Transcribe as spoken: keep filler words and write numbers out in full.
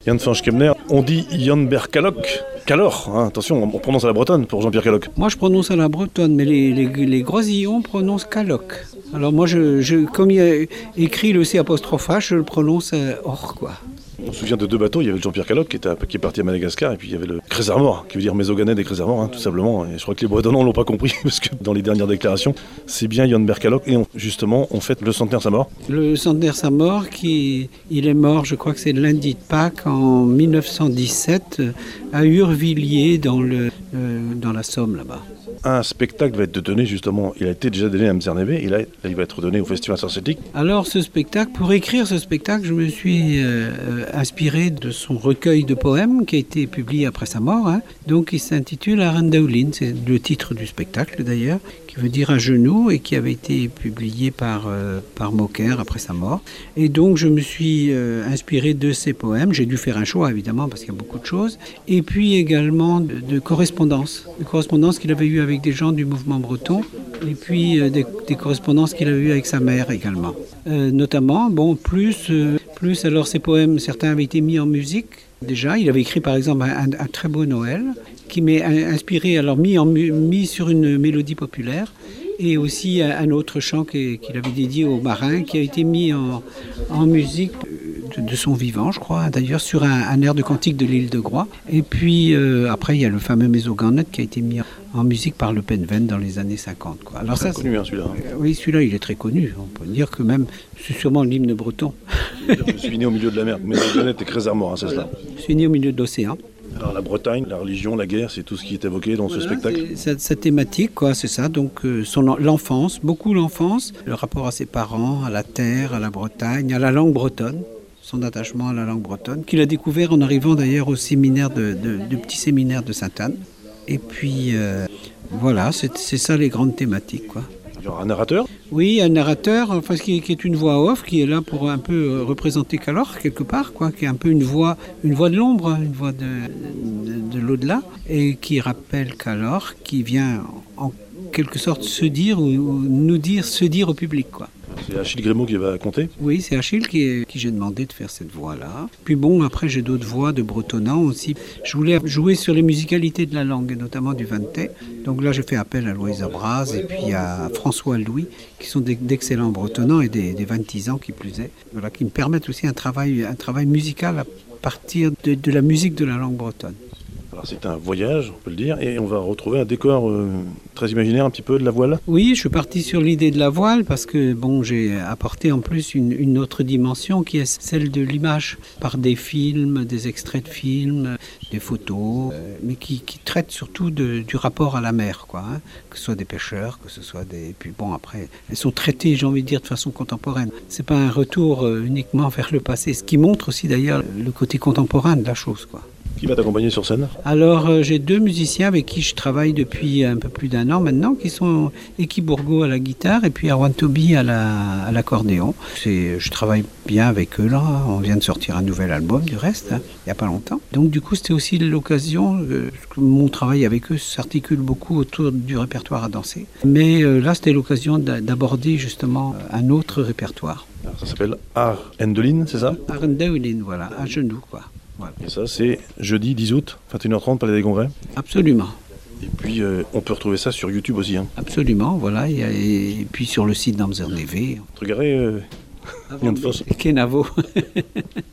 Jan van Schemner, on dit Jan Berkalok, Calor, hein, attention, on prononce à la bretonne pour Jean-Pierre Calok. Moi je prononce à la bretonne, mais les, les, les Grosillons prononcent Calok. Alors moi, je, je, comme il y a écrit le C apostrophe H, je le prononce euh, or, quoi. On se souvient de deux bateaux, il y avait Jean-Pierre Calok qui, était, qui est parti à Madagascar, et puis il y avait le Crésarmor, qui veut dire Mésoganais des Crésarmor, hein, tout simplement. Et je crois que les Bretons ne l'ont pas compris, parce que dans les dernières déclarations, c'est bien Jan Berkalok, et on, justement, on fête le centenaire de sa mort. Le centenaire de sa mort, qui, il est mort, je crois que c'est lundi de Pâques, en mille neuf cent dix-sept, à Urvilliers, dans, le, euh, dans la Somme, là-bas. Un spectacle va être donné justement, il a été déjà donné à Mzernébé, et là, là il va être donné au Festival Sarcétique. Alors ce spectacle, pour écrire ce spectacle, je me suis euh, inspiré de son recueil de poèmes qui a été publié après sa mort. Hein. Donc il s'intitule Arendaoulin, c'est le titre du spectacle d'ailleurs, qui veut dire à genoux et qui avait été publié par, euh, par Mocker après sa mort. Et donc je me suis euh, inspiré de ces poèmes, j'ai dû faire un choix évidemment parce qu'il y a beaucoup de choses, et puis également de, de correspondances, de correspondances qu'il avait eues avec des gens du mouvement breton, et puis euh, des, des correspondances qu'il avait eues avec sa mère également. Euh, notamment, bon, plus, euh, plus alors ces poèmes, certains avaient été mis en musique. Déjà, il avait écrit par exemple un, un très beau Noël, qui m'est inspiré, alors mis, en, mis sur une mélodie populaire, et aussi un, un autre chant qu'il avait dédié aux marins, qui a été mis en, en musique de, de son vivant, je crois, d'ailleurs sur un, un air de cantique de l'île de Groix. Et puis euh, après, il y a le fameux Mésogannet qui a été mis en, en musique par Le Penven dans les années cinquante. Quoi. Alors très ça, connu hein, celui-là. Euh, oui, celui-là, il est très connu. On peut dire que même, c'est sûrement l'hymne breton. Je suis né au milieu de la mer, Mésogannet et Crésarmor, hein, c'est cela. Je suis né au milieu de l'océan. Alors la Bretagne, la religion, la guerre, c'est tout ce qui est évoqué dans voilà, ce spectacle. Sa, sa thématique, quoi, c'est ça. Donc euh, son l'enfance, beaucoup l'enfance, le rapport à ses parents, à la terre, à la Bretagne, à la langue bretonne, son attachement à la langue bretonne, qu'il a découvert en arrivant d'ailleurs au séminaire de, de, de petit séminaire de Sainte-Anne. Et puis euh, voilà, c'est ça les grandes thématiques, quoi. Il y aura un narrateur ? Oui, un narrateur, enfin, qui, qui est une voix off, qui est là pour un peu représenter Calor, quelque part, quoi, qui est un peu une voix, une voix de l'ombre, une voix de, de, de l'au-delà, et qui rappelle Calor, qui vient en quelque sorte se dire, ou, ou nous dire, se dire au public, quoi. C'est Achille Grémaud qui va compter ? Oui, c'est Achille qui, est, qui j'ai demandé de faire cette voix-là. Puis bon, après j'ai d'autres voix de bretonnant aussi. Je voulais jouer sur les musicalités de la langue, et notamment du Vantais. Donc là, j'ai fait appel à Louise Abraz et puis à François Louis, qui sont d'excellents bretonnants et des, des vingt-six qui plus est. Voilà, qui me permettent aussi un travail, un travail musical à partir de, de la musique de la langue bretonne. Alors c'est un voyage, on peut le dire, et on va retrouver un décor euh, très imaginaire, un petit peu de la voile. Oui, je suis parti sur l'idée de la voile parce que bon, j'ai apporté en plus une, une autre dimension qui est celle de l'image par des films, des extraits de films, des photos, euh, mais qui, qui traitent surtout de, du rapport à la mer, quoi, hein, que ce soit des pêcheurs, que ce soit des... Puis bon, après, elles sont traitées, j'ai envie de dire, de façon contemporaine. C'est pas un retour euh, uniquement vers le passé, ce qui montre aussi d'ailleurs le côté contemporain de la chose, quoi. Qui va t'accompagner sur scène ? Alors, euh, j'ai deux musiciens avec qui je travaille depuis un peu plus d'un an maintenant, qui sont Eki Bourgo à la guitare et puis Arwan Toby à la, à l'accordéon. C'est, je travaille bien avec eux là, on vient de sortir un nouvel album du reste, hein, il n'y a pas longtemps. Donc du coup, c'était aussi l'occasion, euh, que mon travail avec eux s'articule beaucoup autour du répertoire à danser. Mais euh, là, c'était l'occasion d'aborder justement un autre répertoire. Alors, ça s'appelle Arendaoulin, c'est ça ? Arendaoulin, voilà, à genoux, quoi. Voilà. Et ça, c'est jeudi dix août, vingt et une heures trente, Palais des Congrès. Absolument. Et puis, euh, on peut retrouver ça sur YouTube aussi. Hein. Absolument, voilà. Et, et puis sur le site d'Amzernébé. Regarder, euh, Kenavo.